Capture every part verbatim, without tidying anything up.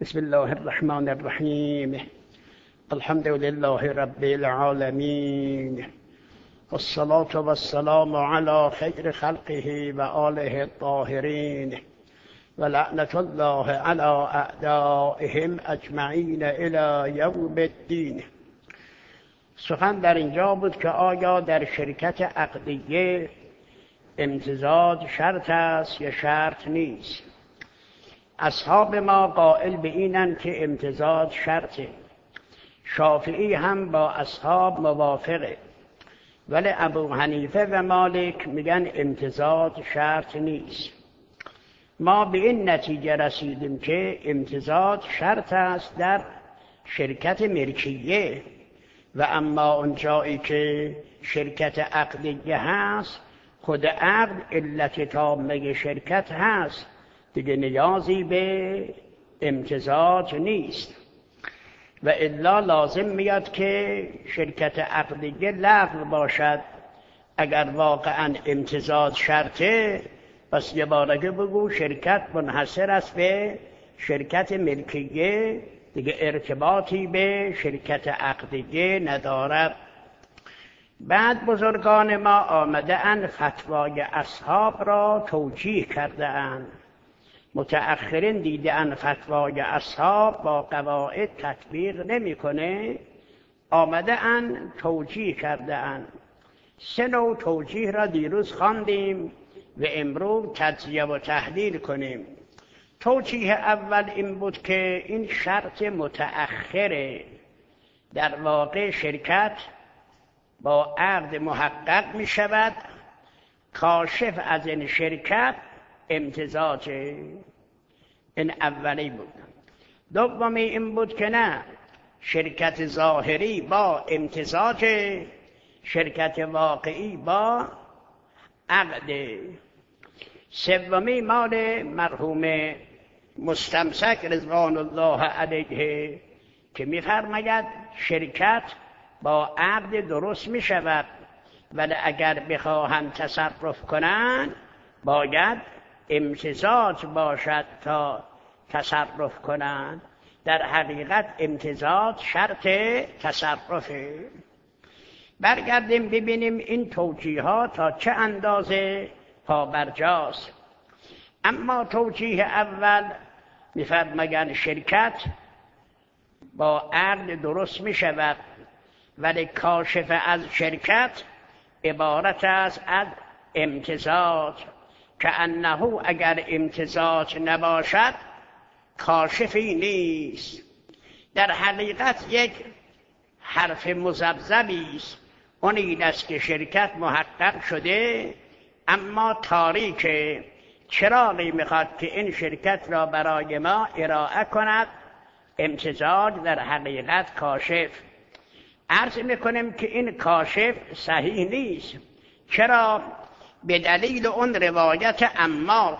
بسم الله الرحمن الرحیم. الحمد لله رب العالمین، والصلاة والسلام على خیر خلقه و آله الطاهرین، و لعنت الله على اعدائهم اجمعین الی یوم الدین. سخن در اینجا بود که آیا در شرکت عقدیه امتزاج شرط است یا شرط نیست؟ اصحاب ما قائل به اینن که امتزاج شرطه. شافعی هم با اصحاب موافقه، ولی ابو حنیفه و مالک میگن امتزاج شرط نیست. ما به این نتیجه رسیدیم که امتزاج شرط است در شرکت ملکیه، و اما اون جایی که شرکت عقدیه هست، خود عقد علت تامه شرکت هست، دیگه نیازی به امتزاج نیست. و الا لازم میاد که شرکت عقدیه لغو باشد. اگر واقعا امتزاج شرطه، پس یه بارگه بگو شرکت منحصر است به شرکت ملکیه، دیگه ارتباطی به شرکت عقدیه ندارد. بعد بزرگان ما آمده اند فتوای اصحاب را توجیه کرده اند. متأخرین دیده اند فتوای اصحاب با قواعد تطبیق نمیکنه، آمده اند توجیه کرده اند. سه نوع توجیه را دیروز خواندیم و امروز تجزیه و تحلیل کنیم. توجیه اول این بود که این شرط متأخره. در واقع شرکت با عقد محقق می شود، کاشف از این شرکت امتزاجه. این اولی بود. دومی این بود که نه، شرکت ظاهری با امتزاج، شرکت واقعی با عقد. سومی مال مرحوم مستمسک رضوان الله علیه که می‌فرماید شرکت با عقد درست می شود، ولی اگر بخواهند تصرف کنند باید امتزاج باشد تا تصرف کنند. در حقیقت امتزاج شرط تصرفه. برگردیم ببینیم این توجیهات تا چه اندازه پابرجاست. اما توجیه اول می‌فرمایند شرکت با عقد درست می شود، ولی کاشف از شرکت عبارت است از امتزاج، که انه اگر امتزاج نباشد کاشفی نیست. در حقیقت یک حرف مذبذبی است. اون این است که شرکت محقق شده اما تاریکه. چراغی میخواد که این شرکت را برای ما ارائه کند. امتزاج در حقیقت کاشف. عرض میکنیم که این کاشف صحیح نیست. چرا؟ به دلیل اون روایت عمار.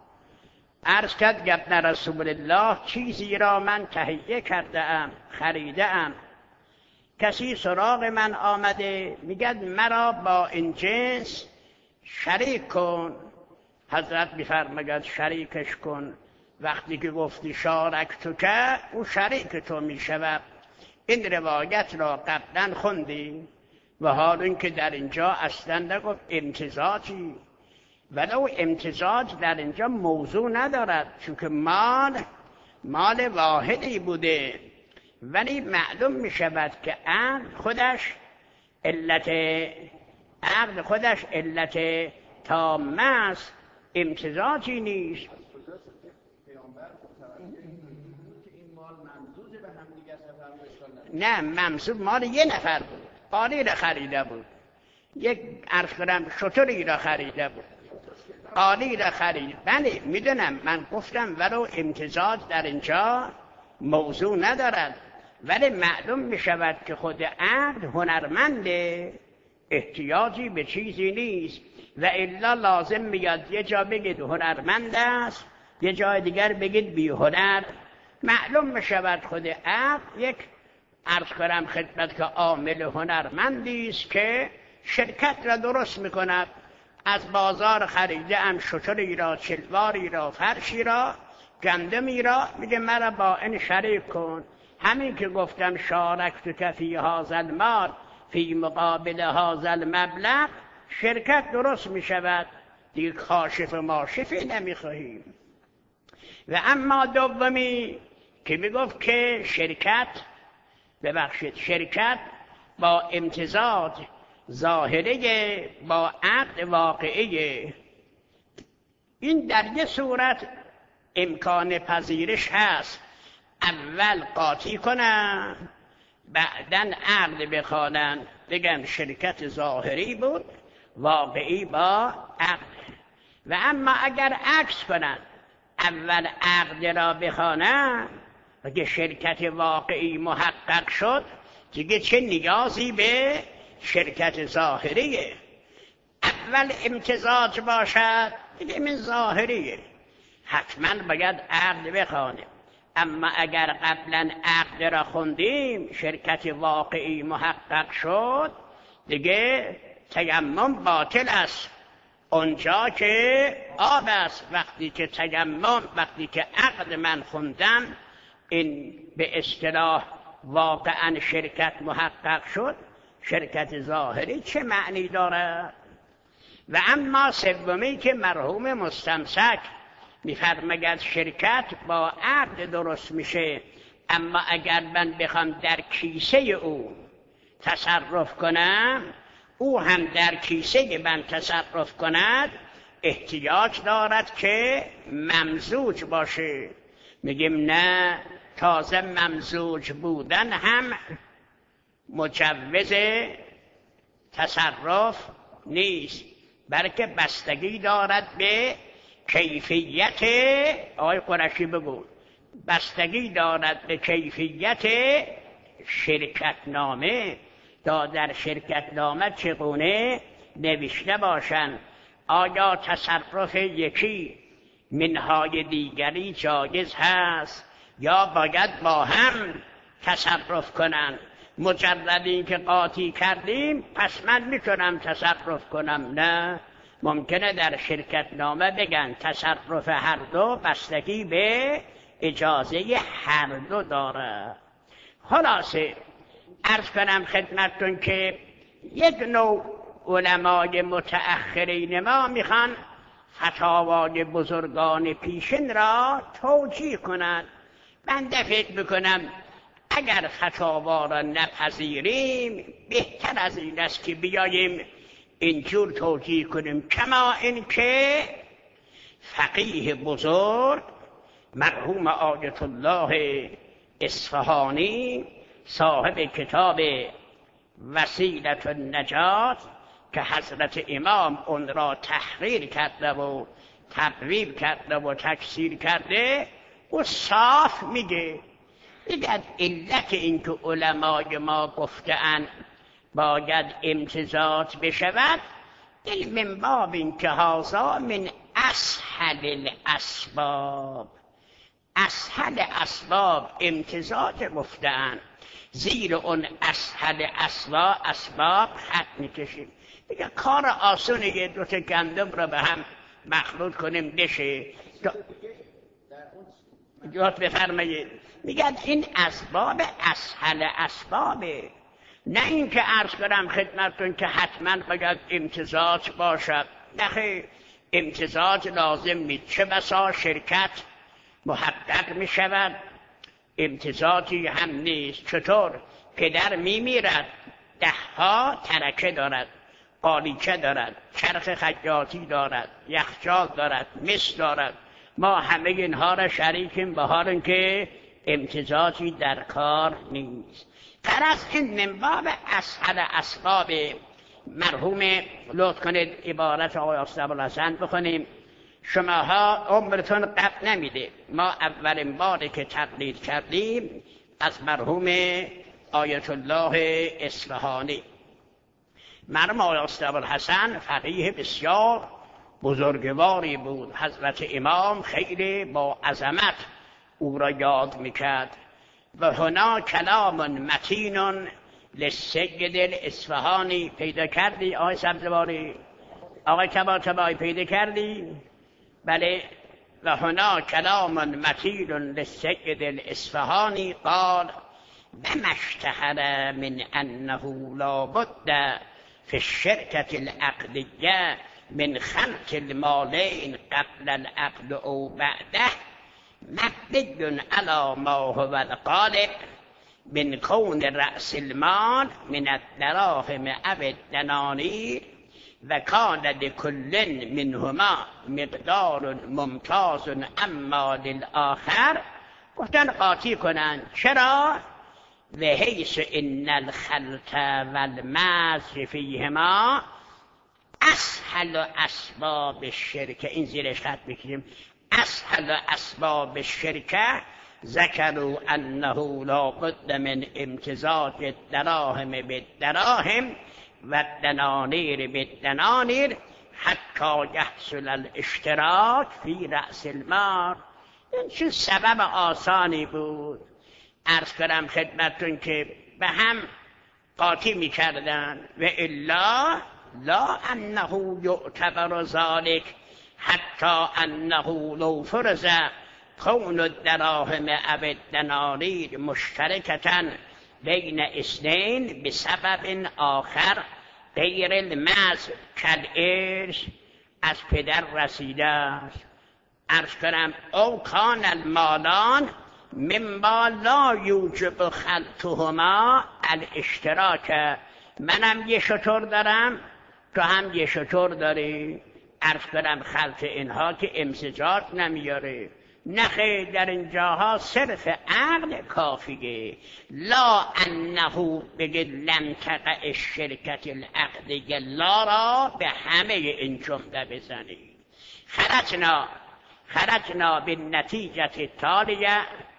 عرض کرد ابن رسول الله چیزی را من تهیه کرده ام، خریده ام. کسی سراغ من آمده میگد مرا با این جنس شریک کن. حضرت میفرماید شریکش کن. وقتی که گفتی شارک تو که او شریک تو میشود. این روایت را قبلا خوندیم و حال این که در اینجا اصلا نگفت امتزاجی، ولو امتزاج در اینجا موضوع ندارد، چون که مال مال واحدی بوده. ولی معلوم می شود که عقد خودش علت عقد خودش علت تامه است، امتزاجی نیست. نه، ممزوج مال یه نفر بود. قالی را خریده بود. یک عرض کنم شتری را خریده بود. قالی را خرید. بله میدونم، من گفتم ولو امتزاج در اینجا موضوع ندارد، ولی معلوم می شود که خود عقد هنرمنده، احتیاجی به چیزی نیست. و الا لازم میاد یه جا بگید هنرمند است، یه جای دیگر بگید بی هنر. معلوم می شود خود عقد یک عرض کنم خدمت که عامل هنرمندی است که شرکت را درست میکند. از بازار خریده ام شتری را، چلواری را، فرشی را، گندمی را میگه مرا با این شریک کن. همین که گفتم شارکتک فی هذا المال فی مقابل هذا المبلغ، شرکت درست میشود دیگه، کاشف و ماشفی نمیخواهیم. و اما دومی که میگفت که شرکت ببخشید شرکت با امتزاج ظاهره با عقد واقعی، این در یه صورت امکان پذیرش هست، اول قاطی کنن بعدن عقد بخوانن بگن شرکت ظاهری بود واقعی با عقد. و اما اگر عکس کنن اول عقد را بخوانن اگه شرکت واقعی محقق شد دیگه چه نیازی به شرکت ظاهریه؟ اول امتزاج باشد دیگه من ظاهریه، حتما باید عقد بخوانیم. اما اگر قبلا عقد را خوندیم شرکت واقعی محقق شد دیگه تیمم باطل است. اونجا که آب است، وقتی که تیمم وقتی که عقد من خوندم این به اصطلاح واقعا شرکت محقق شد، شرکت ظاهری چه معنی دارد؟ و اما سومی که مرحوم مستمسک میفرماید شرکت با عقد درست میشه، اما اگر من بخوام در کیسه او تصرف کنم او هم در کیسه من تصرف کند، احتیاج دارد که ممزوج باشه. میگیم نه، تازه ممزوج بودن هم مجوز تصرف نیست، بلکه بستگی دارد به کیفیت، آقای قرشی بگو، بستگی دارد به کیفیت شرکتنامه، تا در شرکتنامه چگونه نوشته باشند. آیا تصرف یکی منهای دیگری جایز هست یا باید با هم تصرف کنند؟ مجرد این که قاطی کردیم پس من میتونم تصرف کنم؟ نه، ممکنه در شرکتنامه بگن تصرف هر دو بستگی به اجازه هر دو داره. خلاصه عرض کنم خدمتتون که یک نوع علمای متأخرین ما میخوان فتاوای بزرگان پیشین را توجیه کنند. بنده فکر میکنم اگر فتاوا را نپذیریم بهتر از این است که بیاییم اینجور توجیه کنیم، کما این که فقیه بزرگ مرحوم آیت الله اصفهانی صاحب کتاب وسیلة النجات که حضرت امام اون را تحریر کرده و تبویب کرده و تکثیر کرده، او صاف میگه میگه علت این که علمای ما گفته‌اند باید امتزاج بشود من باب این که هذا من اسهل الاسباب، اسهل اسباب امتزاج گفته‌اند، زیر اون اسهل اسباب اسباب خط میکشیم. دیگه کار آسونه یه دوتا گندم رو به هم مخلوط کنیم بشه. جواب بفرمایید. میگن این اسباب اسهل اسبابه، نه این که عرض کنم خدمتتون که حتما باید امتزاج باشد. نه، امتزاج لازم نیست، چه بسا شرکت محقق میشود امتزاجی هم نیست. چطور؟ پدر میمیرد دهها ترکه دارد، قالیچه دارد، چرخ خیاطی دارد، یخچال دارد، مس دارد، ما همه اینها را شریکیم به حال که امتزاجی در کار نیست. طرف این منباب اسهل اسباب مرحوم لطف کنید عبارت آقای ابوالحسن بخونیم. شماها عمرتون قبل نمیده، ما اولین باری که تقلید کردیم از مرحوم آیت الله اصفهانی. مرحوم آقای ابوالحسن فقیه بسیار بزرگواری بود، حضرت امام خیلی با عظمت او را یاد میکرد. و هنا کلام متین للسید الاصفهانی. پیدا کردی آقای سبزواری؟ آقای طباطبایی پیدا کردی؟ بله. و هنا کلام متین للسید الاصفهانی قال وما اشتهر من انه لا بد في الشركة العقدية من خلق المالين قبل العقد او بعده مبني على ما هو الغالب من كون رأس المال من الدراهم او الدنانير و کان لکل منهما مقدار ممتاز اما للآخر. گفتن قاطی کنن. چرا؟ و حیث ان الخلط والمزج فیهما اسهل اسباب الشرکه. این زیرش خط بکشیم. اسهل اسباب الشرکه ذکروا انه لا بد من امتزاج الدراهم بالدراهم و الدنانیر بالدنانیر حتی یحصل الاشتراک فی رأس المال. این چه سبب آسانی بود. عرض کنم خدمتون که به هم قاطی می کردن و الا لا انه یعتبر ذلك حتی انه لو فرض کون الدراهم او الدنانیر مشترکتا بین اثنین بسبب آخر غیر المزج کالارث از پدر رسیده است. عرض کنم او کان المالان مما لا یوجب خلطهما الاشتراک. منم یه شتر دارم تو هم یه شتر داری. عرض کنم خلط اینها که امزاج نمیاره. نخیر در اینجاها صرف عقل کافیه. لا انه بگه لم تقع الشرکت العقدیه لا را به همه این جمله بزنید. خرجنا خرجنا بالنتیجه التالیه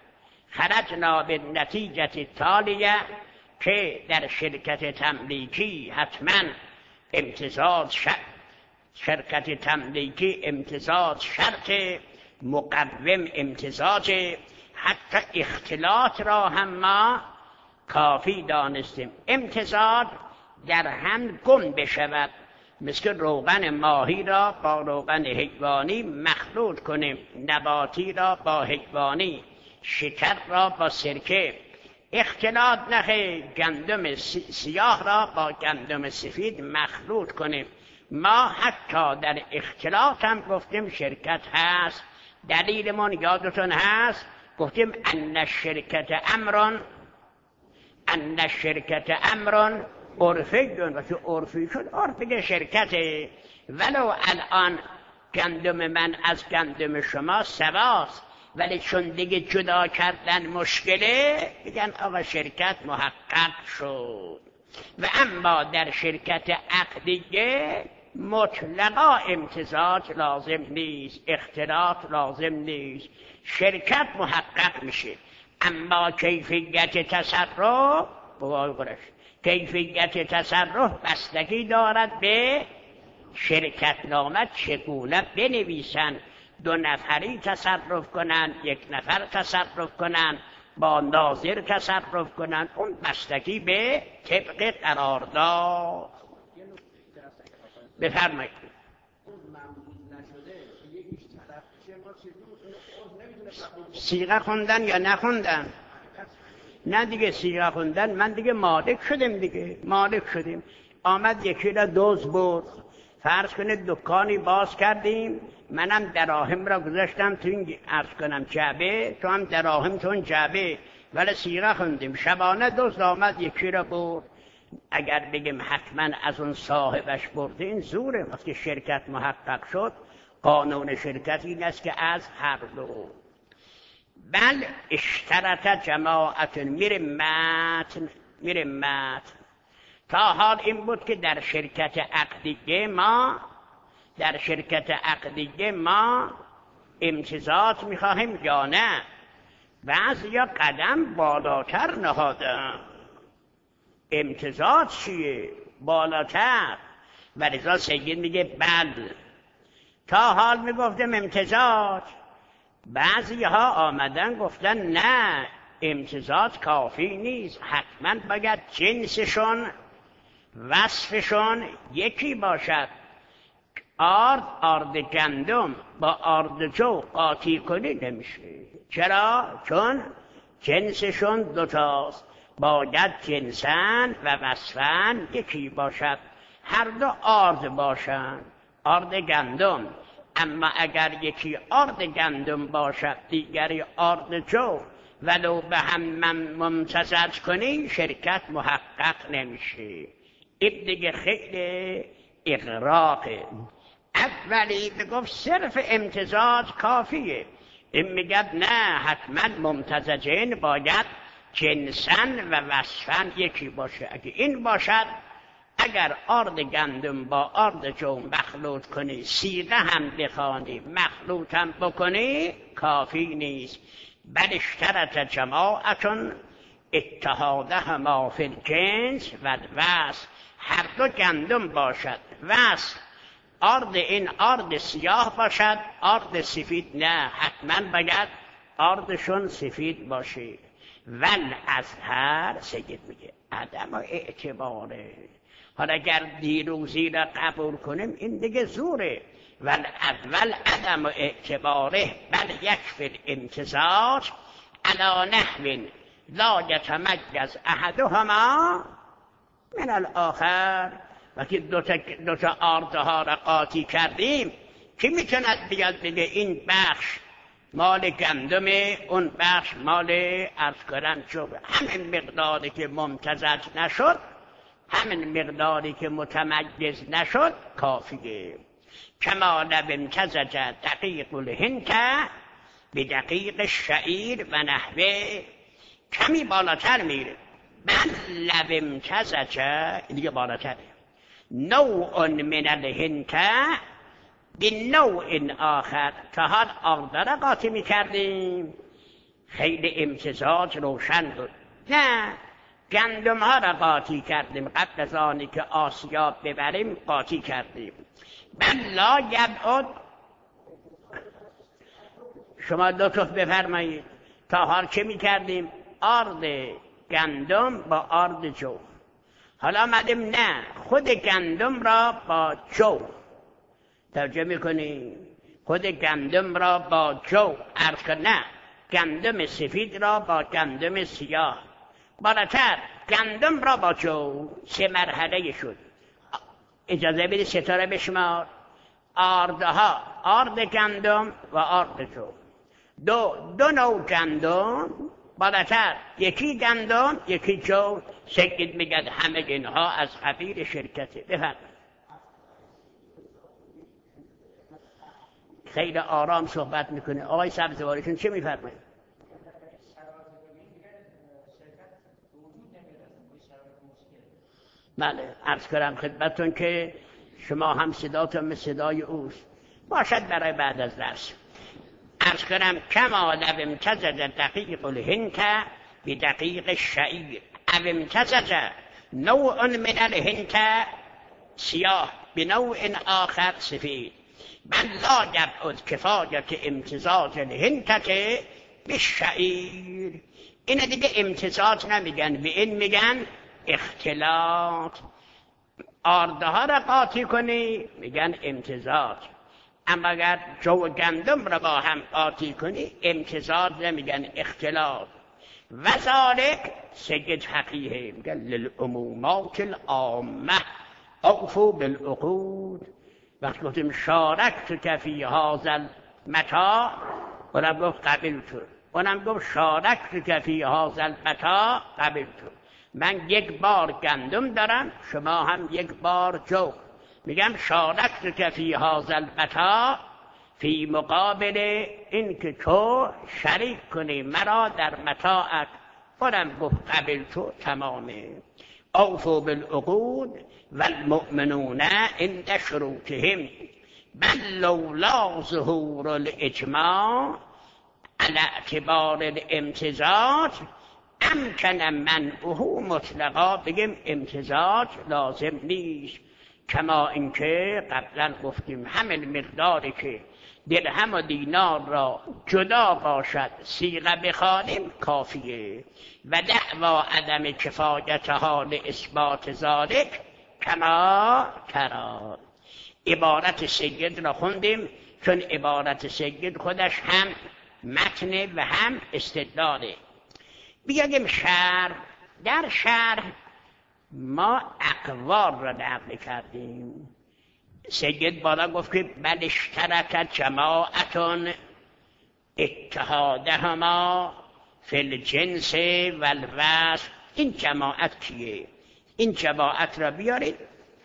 خرجنا بالنتیجه التالیه که در شرکت تملیکی حتما امتزاج شرط شرکت تملیکی امتزاج شرط مقوم امتزاج. حتی اختلاط را هم ما کافی دانستیم. امتزاج در هم گم بشود. مثل روغن ماهی را با روغن حیوانی مخلوط کنیم، نباتی را با حیوانی، شکر را با سرکه. اختلاط نخیر گندم سیاه را با گندم سفید مخلوط کنیم. ما حتی در اختلاط هم گفتیم شرکت هست. دلیلمون یادتون هست گفتیم ان شرکت امران ان شرکت امران عرفیون. و تو عرفی شد عرفی شرکته. ولو الان گندم من از گندم شما سواست ولی چون دیگه جدا کردن مشکله بگن آقا شرکت محقق شد. و اما در شرکت عقدیه مطلقا امتزاج لازم نیست، اختلاط لازم نیست، شرکت محقق میشه. اما کیفیت تصرف بگوش کیفیت تصرف بستگی دارد به شرکت نامه چگونه بنویسن. دو نفری تصرف کنن، یک نفر تصرف کنن، با ناظر تصرف کنن، اون بستگی به طبق قرارداد. بفرمایید. صیغه خوندن یا نخوندن؟ نه دیگه صیغه خوندن. من دیگه مالک شدیم دیگه مالک شدیم. آمد یکی را دوز برد. فرض کنید دکانی باز کردیم، منم دراهم را گذاشتم تو این عرض کنم جعبه، تو هم دراهم تو اون جعبه، ولی صیغه خوندیم. شبانه دوز آمد یکی را برد. اگر بگیم حتما از اون صاحبش برده این زوره. وقتی شرکت محقق شد قانون شرکت این است که از هر دو. بل اشترط جماعت میره متن میره متن تا حال این بود که در شرکت عقدیه ما در شرکت عقدیه ما امتزاج میخواهیم یا نه. بعضیا قدم بالاتر نهادن. امتزاج چیه؟ بالاتر. و لذا سید میگه بل. تا حال میگفتم امتزاج. بعضی ها آمدن گفتن نه امتزاج کافی نیست، حتما باید جنسشون وصفشون یکی باشد. آرد آرد گندم با آرد جو قاطی کنی نمیشه. چرا؟ چون جنسشون دوتاست، باید جنسن و وصفن یکی باشد، هر دو آرد باشن، آرد گندم. اما اگر یکی آرد گندم باشد دیگری آرد جو، ولو به هم ممتزج کنی شرکت محقق نمیشه. این دیگه خیلی اغراقه. اولی بگفت صرف امتزاج کافیه، این میگد نه، حتما ممتزجین باید جنسن و وصفن یکی باشه. اگه این باشد، اگر آرد گندم با آرد جو مخلوط کنی، سیغه هم بخوانی مخلوط هم بکنی، کافی نیست. بل اشترط جماعتون اتحادهما فی الجنس و الوصف، هر دو گندم باشد، وصف آرد این آرد سیاه باشد، آرد سفید نه، حتما باید آردشون سفید باشه. ول ازهر سید میگه عدم اعتباره. حالا اگر دیروزی را قبول کنیم این دیگه زوره. ول اول عدم اعتباره بل یکفی الامتزاج علی نحو لا یتميز احدهما من الاخر. وقتی دوتا دوتا آردها را قاطی کردیم، کی میتوند بیاد بگه این بخش مال گندمه، اون بخش مال عرض کنم جو؟ همین مقداری که ممتزج نشد، همین مقداری که متميز نشد کافیه. کما لو امتزج دقیق الهند بدقیق الشعیر و نحوه، کمی بالاتر میره. بل لو امتزج دیگه بالاتره، نوع من الهند بنوع آخر. تا حال آرد را قاطی میکردیم، خیلی امتزاج روشن بود. نه، گندم ها را قاطی کردیم، قبل از آنی که آسیاب ببریم قاطی کردیم. بل لا یبعد، شما لطف بفرمایید، تا حال چه میکردیم؟ آرد گندم با آرد جو. حالا آمدیم نه، خود گندم را با جو، توجه میکنی؟ خود گندم را با جو عرض کن، نه، گندم سفید را با گندم سیاه، بالاتر گندم را با جو. سه مرحله شد. اجازه بدید ستاره بشمار. آردها، آرد گندم و آرد جو، دو دو نوع گندم بالاتر، یکی گندم یکی جو. سید میگد همه اینها از قبیل شرکته. بفرمایید. خیلی آرام صحبت میکنه. آقای سبزواریشون چه میفرمایید؟ بله، عرض کنم خدمتون که شما هم صداتون مثل صدای اوست، باشد برای بعد از درس. عرض کنم کما لو امتزج دقیق الهند بدقیق الشعیر او امتزج نوع من الهند سیاه بنوع آخر سفید، بل لا یبعد کفایت امتزاج الهند بالشعیر. این دیگه امتزاج نمیگن، به این میگن اختلاط. آردها را قاطی کنی میگن امتزاج، اما اگر جو و گندم را با هم قاطی کنی امتزاج نمیگن، اختلاط. و ذالک سید حقیه میگن للعمومات العامه اوفوا بالعقود. وقتی گفتیم شارکت فی هذا المتاع، اونم گفت قبلت، اونم گفت شارکت فی هذا المتاع قبلت. من یک بار گندم دارم، شما هم یک بار جو. میگم شارکت فی هذا المتاع، فی مقابل این که تو شریک کنی مرا در متاعت. اونم گفت قبلت، تمامه. اوفوا بالعقود والمؤمنون عند شروطهم، بل لولا ظهور الاجماع على اعتبار الامتزاج امکن منعه مطلقا. بگیم امتزاج لازم نیست، کما اینکه قبلا گفتیم همین مقداری که درهم و دینار را جدا باشد صیغه بخوانیم کافیه. و دعوا عدم کفایت حال اثبات ذالک کما ترا. عبارت سید را خوندیم چون عبارت سید خودش هم متن و هم استدلاله. بیاییم شرح. در شرح ما اقوال را نقل کردیم. سید بالا گفت که بل اشترکت جماعتون اتحادهما فی الجنس و الوصف. این جماعت کیه؟ این جماعت را بیارید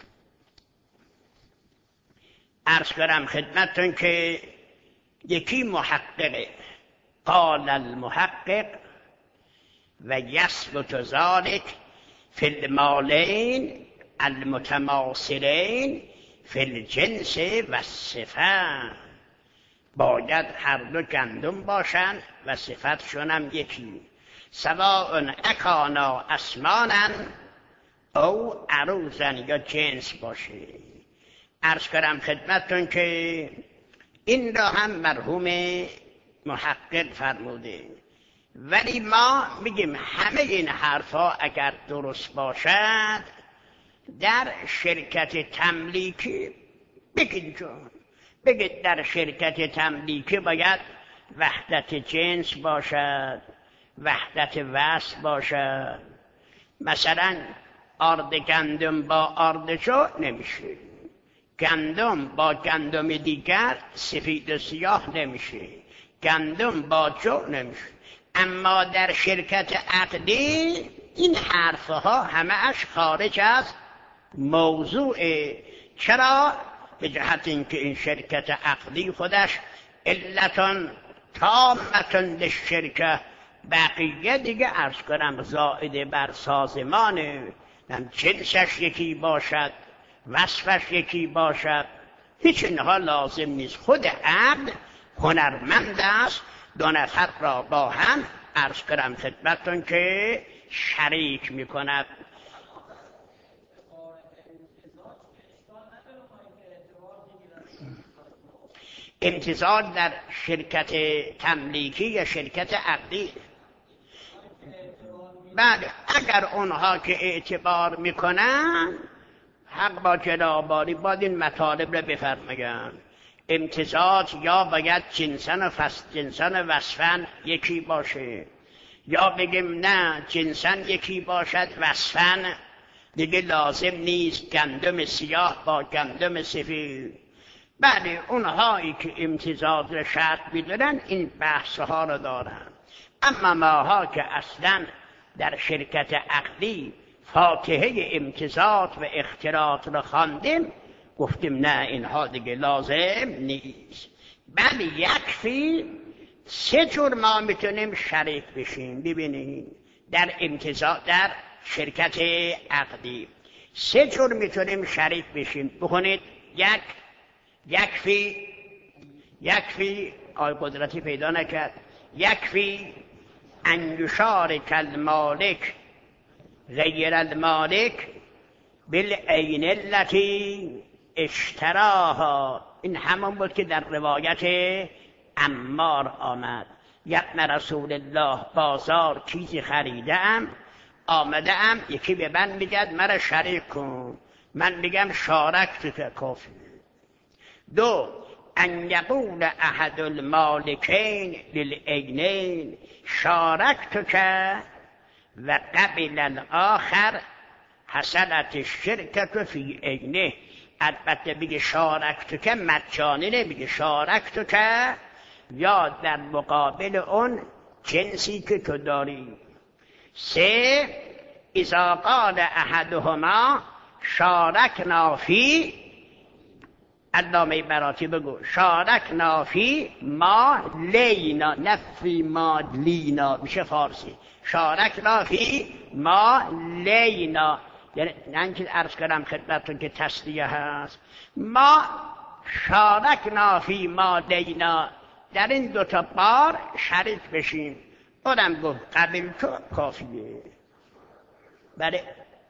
عرض کنم خدمتتون که یکی محققه. قال المحقق و یثبت ذلک فی المالین المتماثلین فی الجنس و الصفه. باید هر دو گندم باشند و صفتشون هم یکی. سواء اکانا اسمانا او عروضا، یا جنس باشه. عرض کنم خدمتتون که این را هم مرحوم محقق فرموده، ولی ما میگیم همه این حرفا اگر درست باشد در شرکت تملیکی بگید جان بگید در شرکت تملیکی باید وحدت جنس باشد، وحدت وصف باشد. مثلا آرد گندم با آرد جو نمیشه، گندم با گندم دیگر سفید و سیاه نمیشه، گندم با جو نمیشه. اما در شرکت عقدی این حرفها همه اش خارج از موضوعه. چرا؟ به جهت اینکه این شرکت عقدی خودش علتون تامتون للشرکه، بقیه دیگه عرض کنم زائد بر سازمانه. جنسش یکی باشد، وصفش یکی باشد، هیچ اینها لازم نیست. خود عقد هنرمند است دو نفر را با هم عرض کنم خدمتتون که شریک میکند. امتزاج در شرکت تملیکی یا شرکت عقدی. بعد اگر اونها که اعتبار میکنن حق با جنابالی باید این مطالب را بفرمایند. امتزاج یا باید جنسن و فصل جنسن و وصفن یکی باشه، یا بگیم نه جنسن یکی باشد وصفن دیگه لازم نیست گندم سیاه با گندم سفید. بله اونهایی که امتزاج را شرط میدونن این بحثها را دارن. اما ماها که اصلا در شرکت عقدی فاتحه امتزاج و اختلاط را خواندیم گفتیم نه اینها دیگه لازم نیست. بله یکفی سه جور ما میتونیم شریک بشیم. ببینید در امتزاج در شرکت عقدی سه جور میتونیم شریک بشیم. بخونید یک یکفی یکفی آی قدرتی پیدا نکرد. یکفی انیشارک المالک غیر المالک بالعین التی اشتراها. این همون بود که در روایت عمار آمد. یبن رسول الله بازار چیزی خریدم آمده ام، یکی به من میگد مرا شریک کن، من میگم شارک تو که کافی. دو ان یقول احد المالکین للعینین شارکتک و قبل الاخر حصلت الشرکة فی عینه. البته بگه شارکتک مجانی نمیگه، شارکتک یا در مقابل اون جنسی که تو داری. سه اذا قال احدهما شارکنا فی، علامه براتی بگو شارکنا فی ما لینا، نفی ما لینا میشه فارسی. شارکنا فی ما لینا یعنی نه که عرض کردم خدمتتون که تصدیه هست. ما شارکنا فی ما لینا در این دوتا بار شریک بشیم. اونم گفت قبل تو کافیه. بله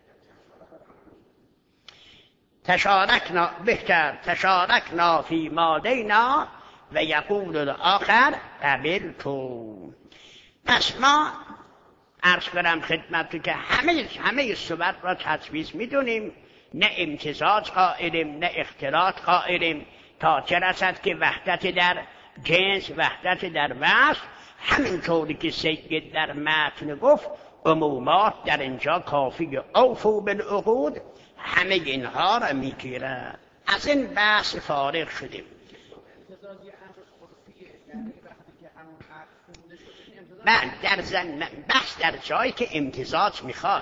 تشارکنا بهتر تشارکنا فی ما لینا و یقول الاخر قبل تو. پس ما عرض کنم خدمت که همه همه صورت را تجویز میدونیم نه امتزاج قائلیم نه اختلاط قائلیم، تا چه رسد که وحدت در جنس، وحدت در وصف، همینطوری که سید در متن گفت عمومات در اینجا کافی اوفوا بالعقود همه اینها را میگیرد. از این بحث فارغ شدیم. من در زن بحث در جایی که امتزاج میخواد.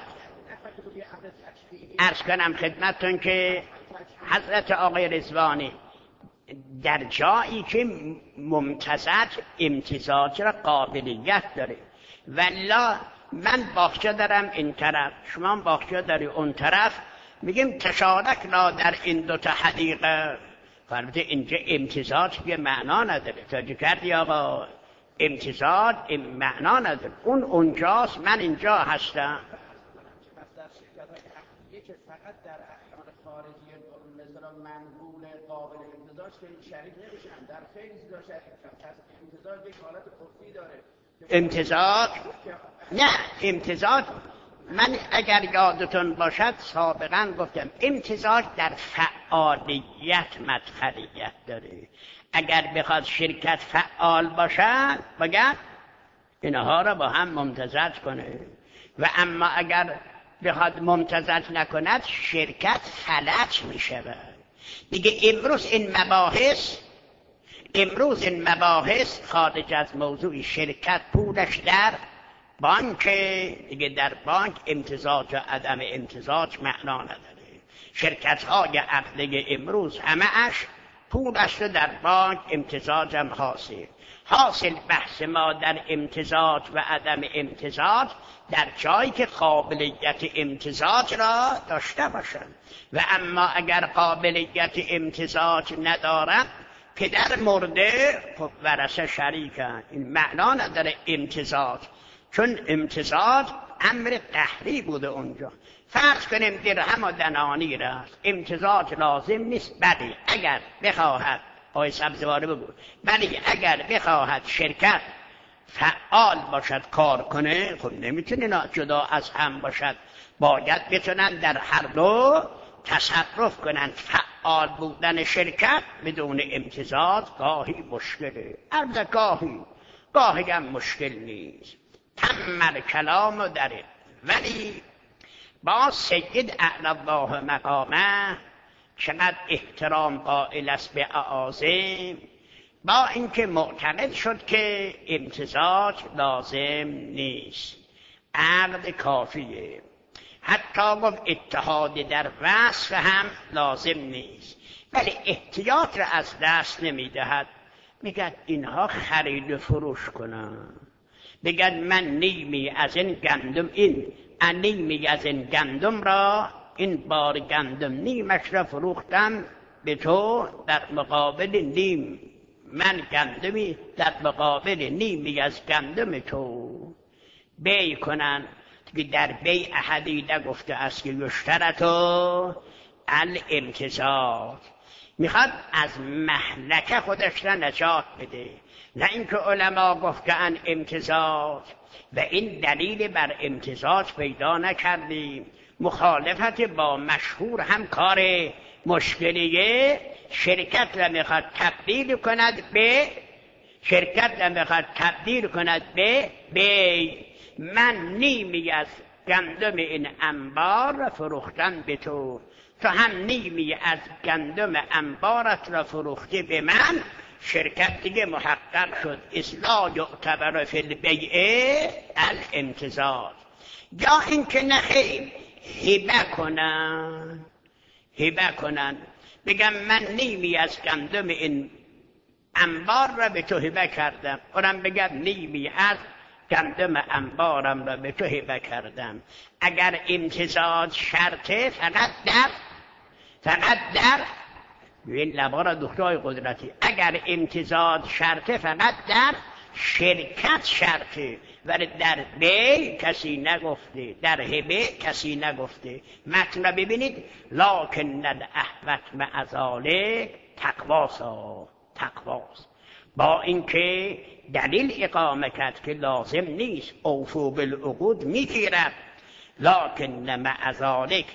عرض کنم خدمتتون که حضرت آقای رضوانی در جایی که ممتزج امتزاج را قابلیت داره، ولی من باغچه دارم این طرف، شما باغچه داری اون طرف، میگیم تشارک لا در این دوتا حدیقه. فرموده اینجا امتزاج یه معنا نداره. توجه کردی آقا؟ امتزاج این معنا نداره. اون اونجاست، من اینجا هستم. که فقط در احکام خارجی مثلا منقول قابل امتزاج که شریک نمیشن، در فیض دا شریک شن. امتزاج یک حالت خفی داره. امتزاج نه، امتزاج من اگر یادتون باشد سابقا گفتم امتزاج در فعالیت مدخلیت داره. اگر بخواد شرکت فعال باشد باید اینها را با هم ممتزج کنه، و اما اگر بخواد ممتزج نکند شرکت فلج می شود. دیگه امروز این مباحث امروز این مباحث خارج از موضوع شرکت پولش در بانک، دیگه در بانک امتزاج و عدم امتزاج معنا نداره. شرکت های عقده امروز همه اش پولش رو در بانک، امتزاج هم حاصل. حاصل بحث ما در امتزاج و عدم امتزاج در جایی که قابلیت امتزاج را داشته باشند، و اما اگر قابلیت امتزاج ندارد پدر مرده خب ورثه شریکن. این معنا نداره امتزاج، چون امتزاج امر قهری بوده اونجا. فرض کنیم درهم و دنانیر است، امتزاج لازم نیست. بلی اگر بخواهد آقای سبزواری بگو بلی اگر بخواهد شرکت فعال باشد کار کنه، خب نمیتونه جدا از هم باشد، باید بتونن در هر دو تصرف کنن. فعال بودن شرکت بدون امتزاج گاهی مشکله، البته گاهی گاهی هم مشکل نیست. تمام کلام داره. ولی با سید اعلی الله مقامه چقدر احترام قائل است به اعاظم، با اینکه معتقد شد که امتزاج لازم نیست، عقد کافیه. حتی گفت اتحاد در وصف هم لازم نیست، ولی احتیاط را از دست نمیدهد. میگن اینها خرید و فروش کنن، بگن من نیمی از این گندم این نیمی از این گندم را، این بار گندم نیمش را فروختم به تو، در مقابل نیم من گندمی در مقابل نیمی از گندم تو بیع کنن. که در بیع احدی نگفته است که یشترطو الامتزاج، میخواد از مهلکه خودش را نجات بده، نه اینکه علما گفتن امتزاج و این دلیل بر امتزاج پیدا نکردیم. مخالفت با مشهور هم کار مشکلیه. شرکت را میخواد تبدیل کند به شرکت را میخواد تبدیل کند به بی. من نیمی از گندم این انبار را فروختم به تو، تو هم نیمی از گندم انبارت را فروختی به من. شرکت دیگه محقق شد. اصلا یعتبر فی البیع الامتزاج. یا اینکه نخیر هبه کنن هبه کنن بگم من نیمی از گندم این انبار را به تو هبه کردم، اونم بگم نیمی از گندم انبارم را به تو هبه کردم. اگر امتزاج شرطه فقط در فقط در این لبا را دکترهای قدرتی، اگر امتزاج شرطه فقط در شرکت شرطه، ولی در بی کسی نگفته، در هبه کسی نگفته. متن را ببینید، لکن الاحوط مع ذلک تقواسا تقواس، با اینکه دلیل اقامه کرد که لازم نیست، اوفوا بالعقود میگیرد، لکن مع ذلک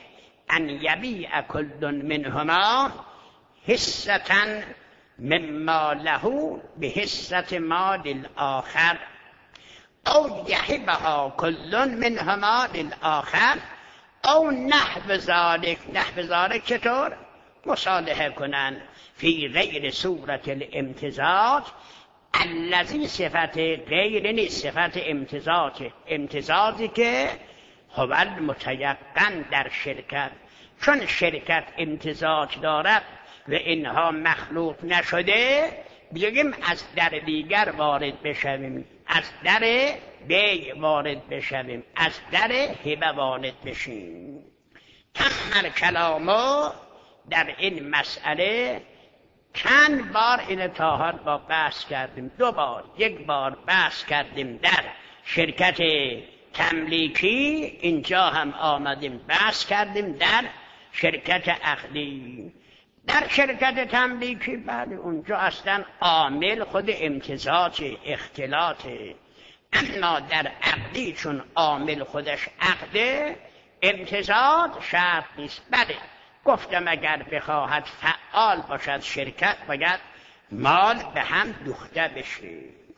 ان یبیع کل منهما حصة مما له به حصة مال الاخر او یهبها کل منهما للآخر او نحو ذلك. نحو ذلك چطور؟ مصالحه کنن فی غیر صورت الامتزاج الذی صفت غیر نیست، صفت امتزاج، امتزاجی که هو المتیقن در شرکت، چون شرکت امتزاج دارد و اینها مخلوط نشده بگیم از در دیگر وارد بشویم، از در بی وارد بشویم، از در هبه وارد بشیم. تمام کلامو در این مسئله چند بار این تاهر با بحث کردیم، دو بار، یک بار بحث کردیم در شرکت تملیکی، اینجا هم آمدیم بحث کردیم در شرکت عقدی. در شرکت تملیکی بله اونجا اصلا عامل خود امتزاج اختلاط، اما در عقدی چون عامل خودش عقده امتزاج شرط نیست. بله گفتم اگر بخواهد فعال باشد شرکت باید مال به هم دوخته بشه.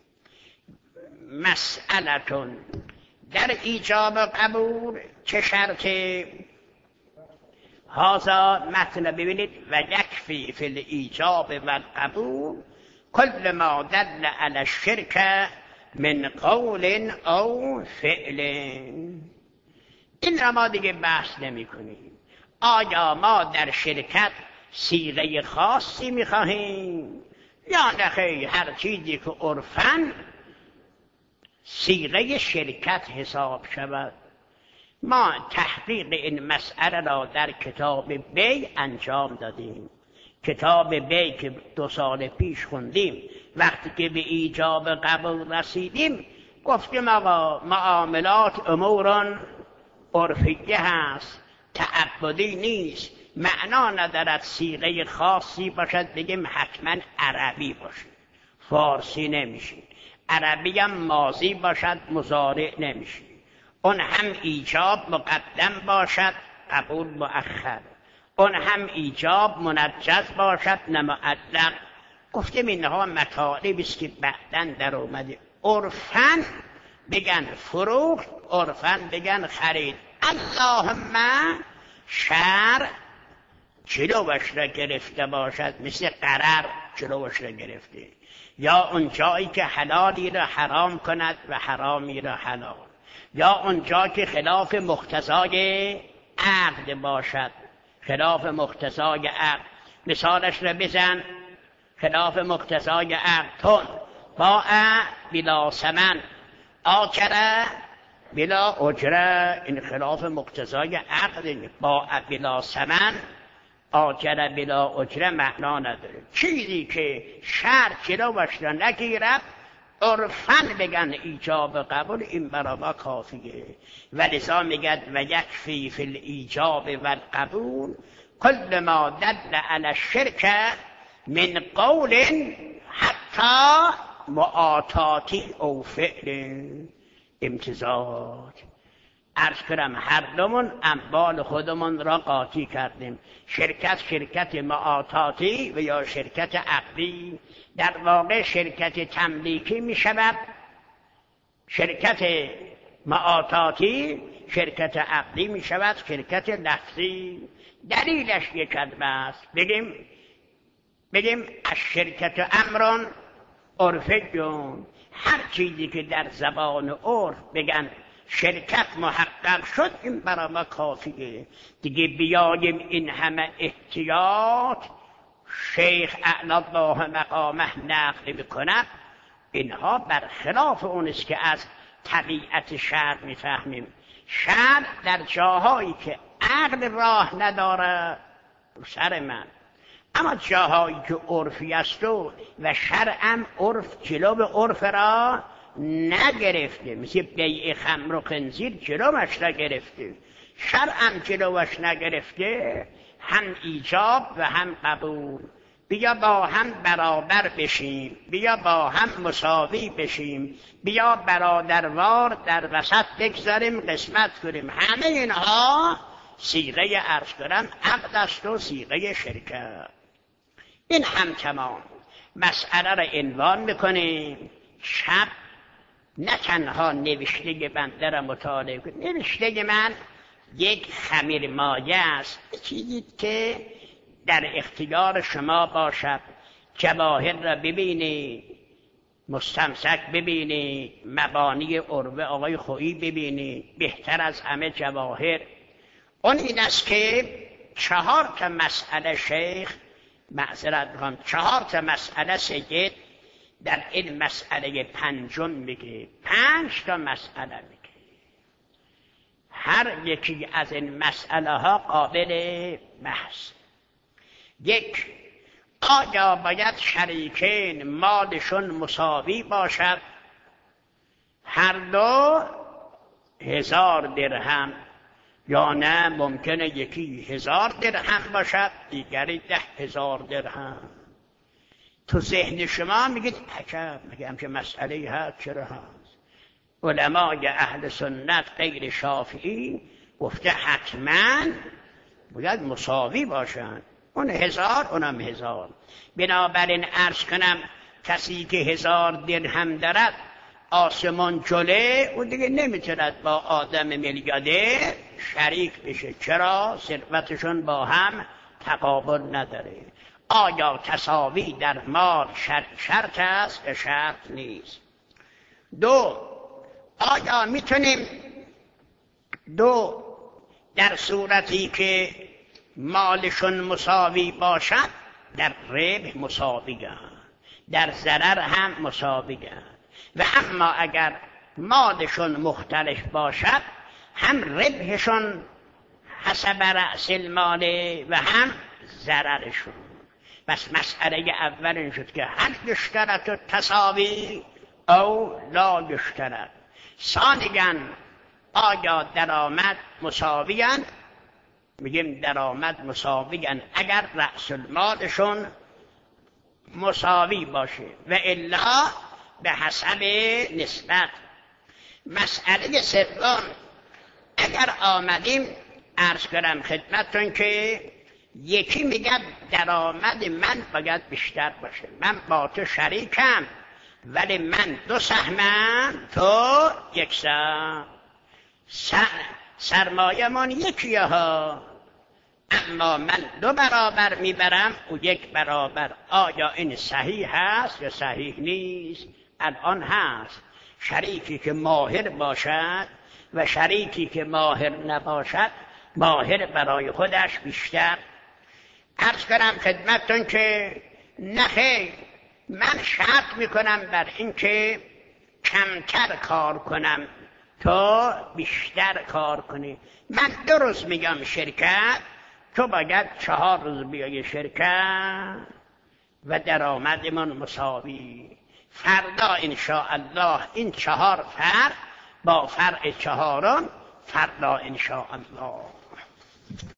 مسئلتون در ایجاب قبول چه شرطی؟ هذا متن ببینید و یکفی فی الایجاب و القبول کل ما دل علی الشرک من قول او فعل. این را ما دیگه بحث نمی کنیم. آیا ما در شرکت صیغه خاصی می خواهیم یا نخیر هر چیزی که عرفاً صیغه شرکت حساب شود؟ ما تحقیق این مسئله را در کتاب بی انجام دادیم. کتاب بی که دو سال پیش خوندیم، وقتی که به ایجاب قبول رسیدیم گفتیم آقا معاملات امور عرفیه هست، تعبدی نیست، معنا ندارد صیغه خاصی باشد بگیم حتما عربی باشد، فارسی نمیشه، عربی هم ماضی باشد مضارع نمیشه، اون هم ایجاب مقدم باشد قبول مؤخر، اون هم ایجاب منجز باشد نه معلق. گفتیم اینها مطالبی است که بعداً در اومده. عرفاً بگن فروخت، عرفاً بگن خرید. اللهم شرع جلوش را گرفته باشد، مثل قرار جلوش را گرفته، یا اون جایی که حلالی را حرام کند و حرامی را حلال، یا اونجا که خلاف مقتضای عقد باشد، خلاف مقتضای عقد. مثالش را بزن. خلاف مقتضای عقد تون باع بلا ثمن آکره بلا اجره، این خلاف مقتضای عقد. باع بلا ثمن آکره بلا اجره معنا نداره. چیزی که شرط جلوش را نگیرد عرفاً بگن ایجاب قبول، این برای ما کافیه. ولذا میگد و یکفی فی الایجاب و القبول کل ما دل علی الشرک من قول حتی معاطاتی او فعل. امتزاج عرض کردم هر دومون اموال خودمون را قاطی کردیم. شرکت شرکت معاطاتی و یا شرکت عقدی. در واقع شرکت تملیکی می شود، شرکت معاطاتی شرکت عقدی می شود، شرکت لفظی. دلیلش یک کلمه است. بگیم بگیم از شرکت امران عرفیون، هر چیزی که در زبان عرف بگن شرکت محقق شد این برای ما کافیه. دیگه بیاییم این همه احتیاط شیخ اعلی الله مقامه نقل بکند، اینها برخلاف اون است که از طبیعت شرع میفهمیم. شرع در جاهایی که عقل راه نداره رو سر من، اما جاهایی که عرفی است و شرعم عرف جلو به عرف را نگرفته، مثل بیع خمر و خنزیر جلوش نگرفته، شرعم جلوش نگرفته، هم ایجاب و هم قبول. بیا با هم برابر بشیم، بیا با هم مساوی بشیم، بیا برادروار در وسط بگذاریم قسمت کنیم. همه اینها صیغه عرض کنم عقد است و صیغه شرکت. این هم تمام. مسئله را عنوان میکنیم. شب نه تنها نوشته بنده را مطالعه کنید. نوشته من یک خمیر مایه است، چیزی که در اختیار شما باشد. جواهر را ببینید، مستمسک ببینید، مبانی عروه آقای خویی ببینید، بهتر از همه جواهر. اون این است که چهار تا مسئله شیخ معذرت میخوام چهار تا مسئله سید در این مسئله پنجم میگه. پنج تا مسئله میگه. هر یکی از این مسئله ها قابل بحث. یک، آیا باید شریکین مالشون مساوی باشد؟ هر دو هزار درهم، یا نه ممکنه یکی هزار درهم باشد دیگری ده هزار درهم. تو ذهن شما میگید عجب، مگه همچه مسئله هست؟ چرا هست؟ علمای اهل سنت غیر شافعی گفته حتما باید مساوی باشند. اون هزار اونم هزار. بنابراین عرض کنم کسی که هزار درهم دارد آسمان جله، اون دیگه نمیتوند با آدم میلیاردر شریک بشه. چرا؟ ثروتشون با هم تقابل نداره. آیا تساوی در مال شرط است یا شرط نیست؟ دو، آیا میتونیم دو در صورتی که مالشون مساوی باشد در ربح مساوی‌اند، در ضرر هم مساوی‌اند، و اما اگر مالشون مختلف باشد هم ربحشون حسب رأس المال و هم ضررشون. بس مسئله اول این شد که هل یشترط التساوی او لا یشترط. ثانیاً آیا درآمد مساوی‌اند؟ میگیم درآمد مساوی‌اند اگر رأس المالشون مساوی باشه و الا به حسب نسبت. مسئله سوم، اگر آمدیم عرض کنم خدمتتون که یکی میگه درآمد من باید بیشتر باشه، من با تو شریکم ولی من دو سهمم تو یک سهم، سرمایه من یکیه ها، اما من دو برابر میبرم او یک برابر. آیا این صحیح هست یا صحیح نیست؟ الان هست. شریکی که ماهر باشد و شریکی که ماهر نباشد، ماهر برای خودش بیشتر. عرض کنم خدمتتون که نخیر، من شرط میکنم بر این که کمتر کار کنم تو بیشتر کار کنی. من دو روز میگم شرکت، تو باید چهار روز بیای شرکت و درآمدمان مساوی. فردا انشاءالله این چهار فرع با فرع چهارم فردا انشاءالله.